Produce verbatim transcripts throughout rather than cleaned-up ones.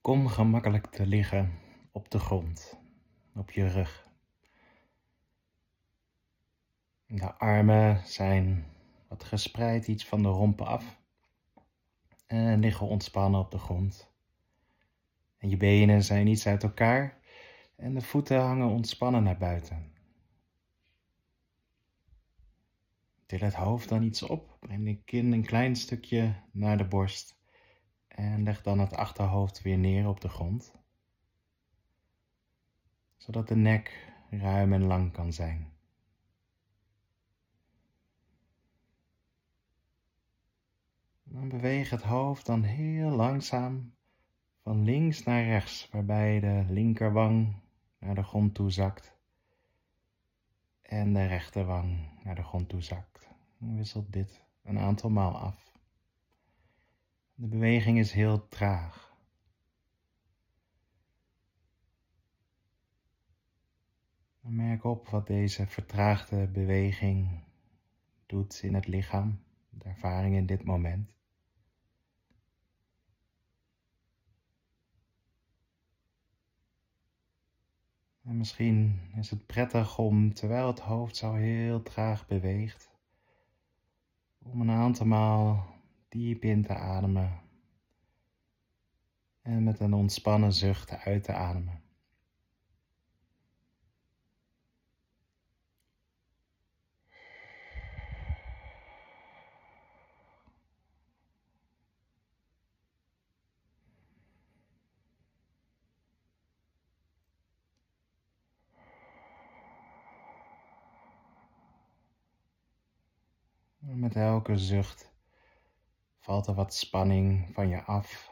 Kom gemakkelijk te liggen op de grond, op je rug. De armen zijn wat gespreid iets van de rompen af en liggen ontspannen op de grond. En je benen zijn iets uit elkaar en de voeten hangen ontspannen naar buiten. Til het hoofd dan iets op, breng de kin een klein stukje naar de borst en leg dan het achterhoofd weer neer op de grond, zodat de nek ruim en lang kan zijn. Dan beweeg het hoofd dan heel langzaam van links naar rechts, waarbij de linkerwang naar de grond toe zakt en de rechterwang naar de grond toe zakt. Dan wisselt dit een aantal maal af. De beweging is heel traag. Merk op wat deze vertraagde beweging doet in het lichaam, de ervaring in dit moment. En misschien is het prettig om, terwijl het hoofd zo heel traag beweegt, om een aantal maal diep in te ademen en met een ontspannen zucht uit te ademen. En met elke zucht valt er wat spanning van je af.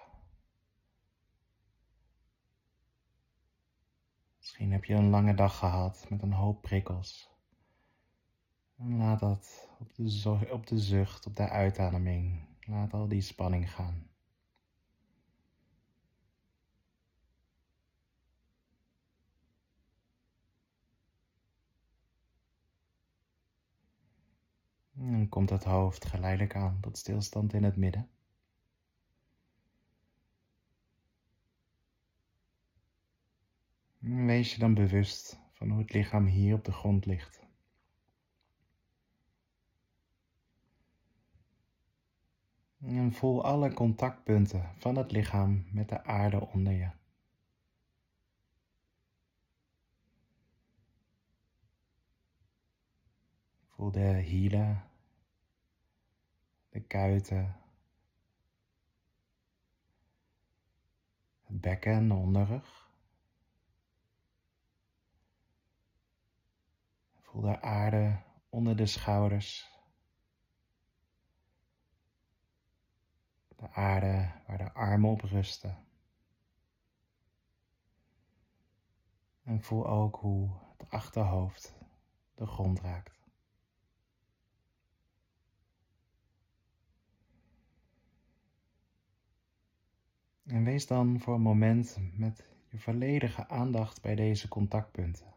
Misschien heb je een lange dag gehad met een hoop prikkels. En laat dat op de, zo- op de zucht, op de uitademing, laat al die spanning gaan. En dan komt het hoofd geleidelijk aan tot stilstand in het midden. En wees je dan bewust van hoe het lichaam hier op de grond ligt. En voel alle contactpunten van het lichaam met de aarde onder je. Voel de hielen, de kuiten, het bekken en de onderrug. Voel de aarde onder de schouders. De aarde waar de armen op rusten. En voel ook hoe het achterhoofd de grond raakt. En wees dan voor een moment met je volledige aandacht bij deze contactpunten.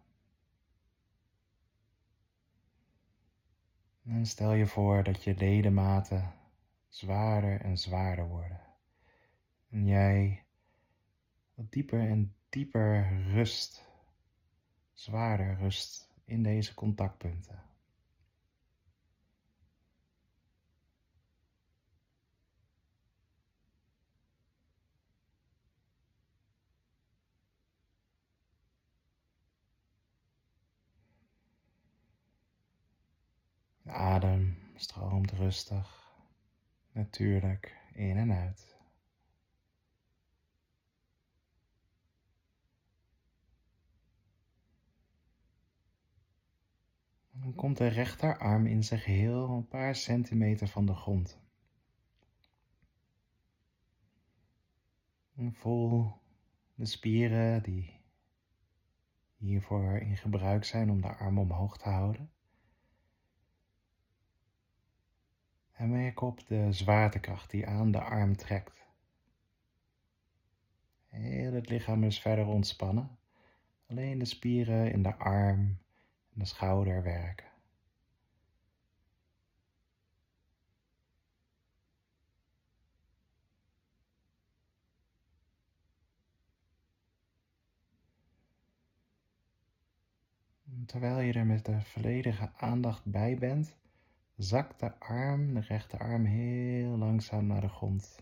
En stel je voor dat je ledematen zwaarder en zwaarder worden. En jij wat dieper en dieper rust, zwaarder rust in deze contactpunten. De adem stroomt rustig, natuurlijk in en uit. Dan komt de rechterarm in zijn geheel een paar centimeter van de grond. En voel de spieren die hiervoor in gebruik zijn om de arm omhoog te houden. En merk op de zwaartekracht die aan de arm trekt. Heel het lichaam is verder ontspannen. Alleen de spieren in de arm en de schouder werken. Terwijl je er met de volledige aandacht bij bent, zakt de arm, de rechterarm, heel langzaam naar de grond.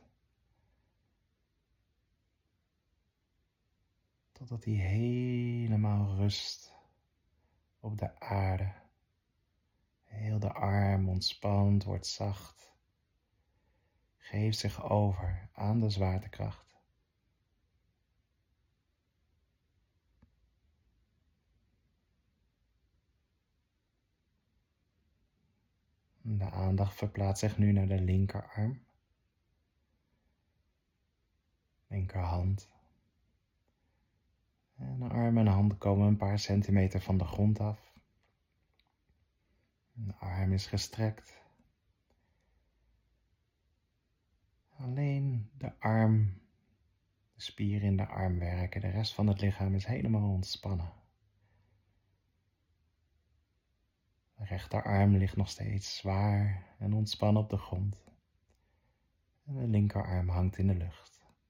Totdat hij helemaal rust op de aarde. Heel de arm ontspant, wordt zacht. Geeft zich over aan de zwaartekracht. De aandacht verplaatst zich nu naar de linkerarm. Linkerhand. En de arm en de hand komen een paar centimeter van de grond af. De arm is gestrekt. Alleen de arm, de spieren in de arm werken. De rest van het lichaam is helemaal ontspannen. De rechterarm ligt nog steeds zwaar en ontspannen op de grond. En de linkerarm hangt in de lucht.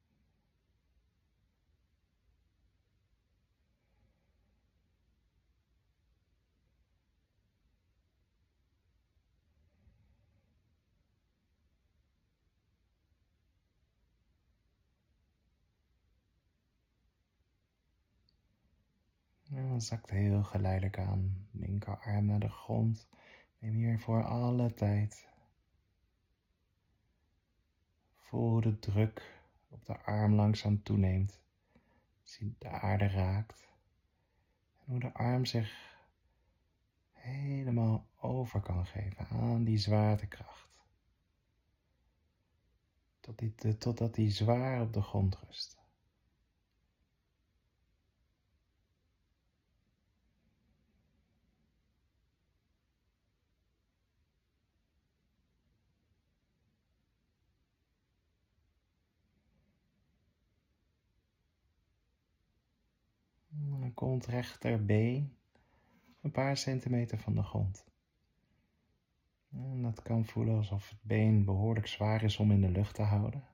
En dan zakt heel geleidelijk aan. Linkerarm naar de grond. Neem hier voor alle tijd. Voel de druk op de arm langzaam toeneemt. Zie de aarde raakt. En hoe de arm zich helemaal over kan geven aan die zwaartekracht. Tot die, totdat die zwaar op de grond rust. Dan komt rechterbeen een paar centimeter van de grond. En dat kan voelen alsof het been behoorlijk zwaar is om in de lucht te houden.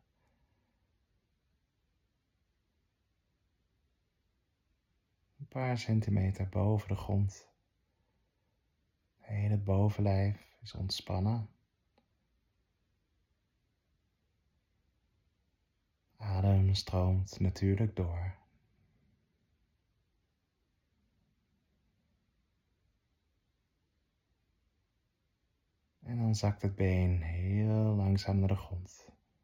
Een paar centimeter boven de grond. Heel het bovenlijf is ontspannen. Adem stroomt natuurlijk door. En dan zakt het been heel langzaam naar de grond.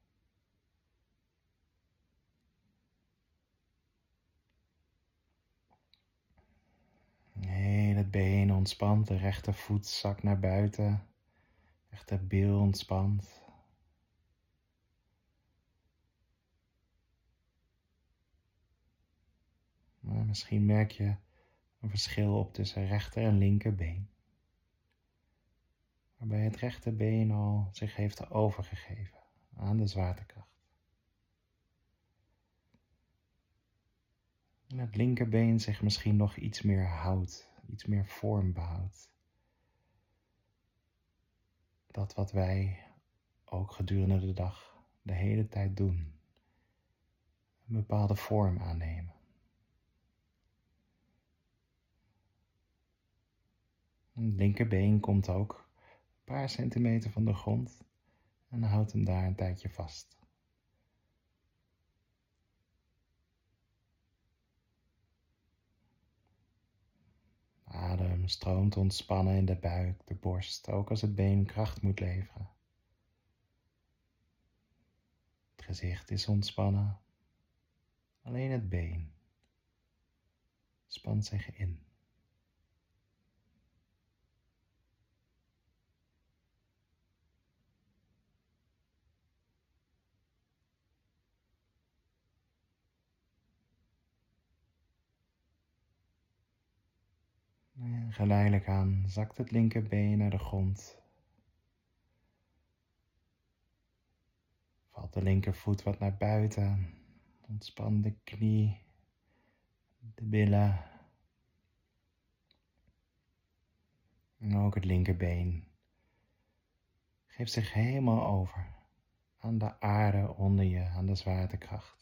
Heel het been ontspant, de rechtervoet zakt naar buiten, rechterbil ontspant. Maar misschien merk je een verschil op tussen rechter en linkerbeen. Waarbij het rechterbeen al zich heeft overgegeven aan de zwaartekracht. En het linkerbeen zich misschien nog iets meer houdt, iets meer vorm behoudt. Dat wat wij ook gedurende de dag de hele tijd doen. Een bepaalde vorm aannemen. Het linkerbeen komt ook een paar centimeter van de grond en houdt hem daar een tijdje vast. Adem stroomt ontspannen in de buik, de borst, ook als het been kracht moet leveren. Het gezicht is ontspannen, alleen het been spant zich in. En geleidelijk aan zakt het linkerbeen naar de grond. Valt de linkervoet wat naar buiten. Ontspan de knie, de billen. En ook het linkerbeen geeft zich helemaal over aan de aarde onder je, aan de zwaartekracht.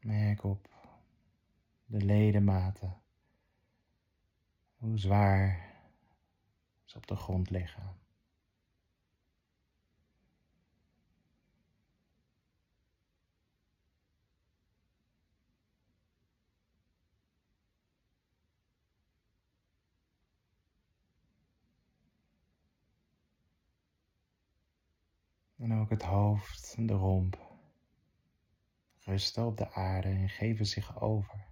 Merk op de ledematen, hoe zwaar ze op de grond liggen. En ook het hoofd en de romp rusten op de aarde en geven zich over.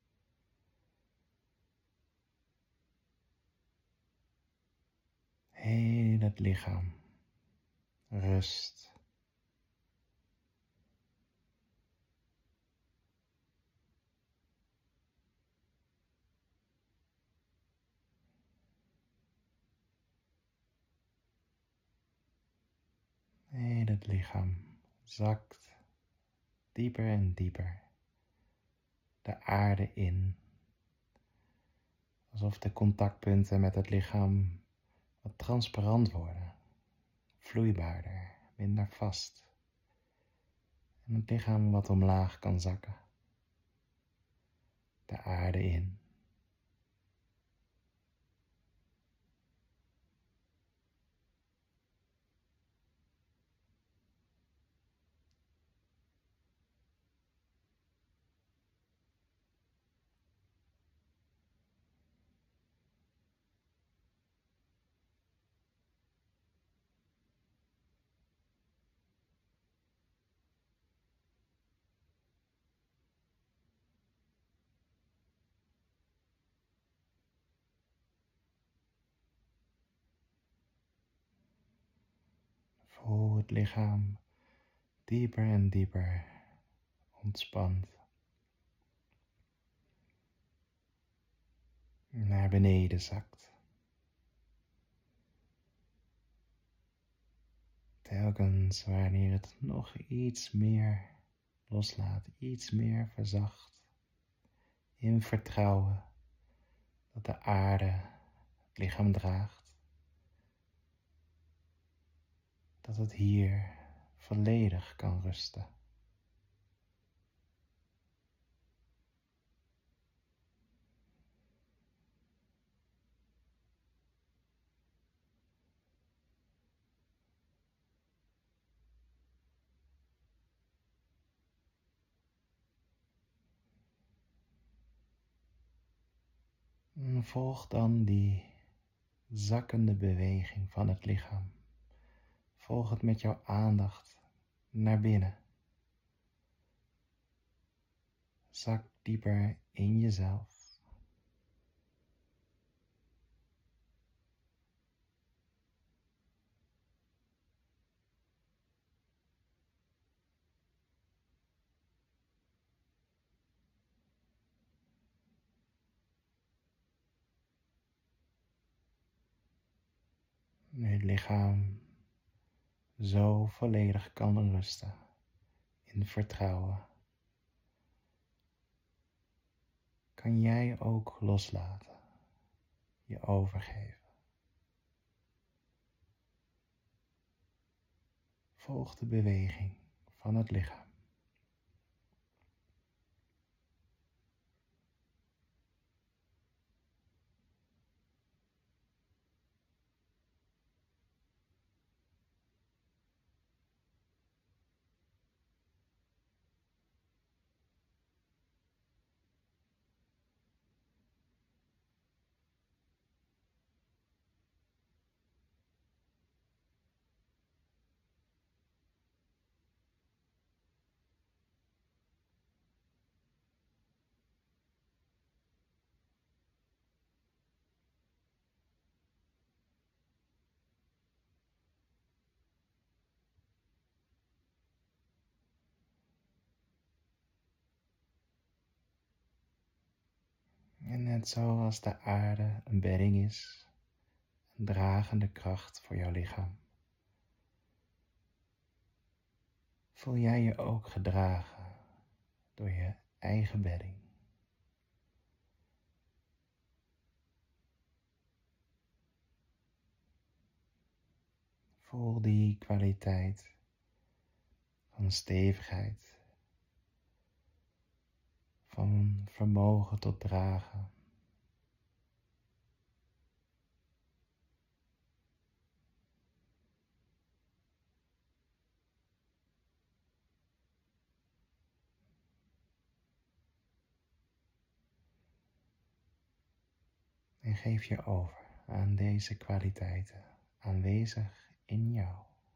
Heel het lichaam rust. Heel het lichaam zakt dieper en dieper de aarde in. Alsof de contactpunten met het lichaam wat transparant worden, vloeibaarder, minder vast. En het lichaam wat omlaag kan zakken, de aarde in. Voel het lichaam dieper en dieper ontspant. Naar beneden zakt. Telkens wanneer het nog iets meer loslaat, iets meer verzacht. In vertrouwen dat de aarde het lichaam draagt. Dat het hier volledig kan rusten. En volg dan die zakkende beweging van het lichaam. Volg het met jouw aandacht naar binnen. Zak dieper in jezelf. Nu het lichaam zo volledig kan rusten in vertrouwen, kan jij ook loslaten, je overgeven. Volg de beweging van het lichaam. En net zoals de aarde een bedding is, een dragende kracht voor jouw lichaam, voel jij je ook gedragen door je eigen bedding. Voel die kwaliteit van stevigheid van vermogen tot dragen. En geef je over aan deze kwaliteiten aanwezig in jou.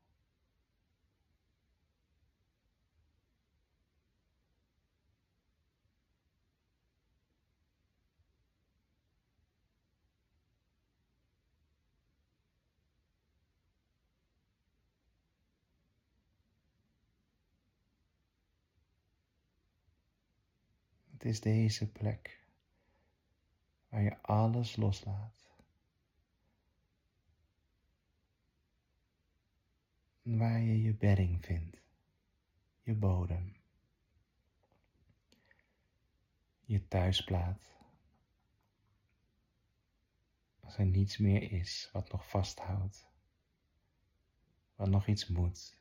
Het is deze plek waar je alles loslaat. En waar je je bedding vindt, je bodem, je thuisplaat. Als er niets meer is wat nog vasthoudt, wat nog iets moet,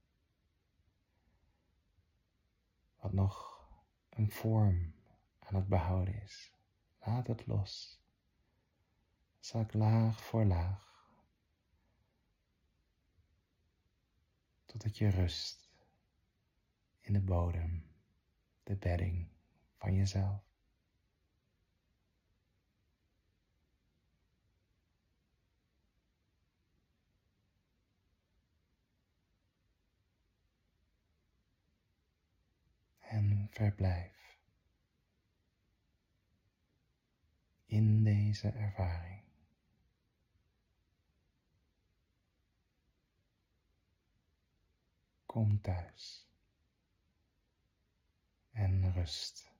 wat nog een vorm aan het behouden is. Laat het los. Zak laag voor laag, totdat je rust in de bodem, de bedding van jezelf. En verblijf in deze ervaring. Kom thuis en rust.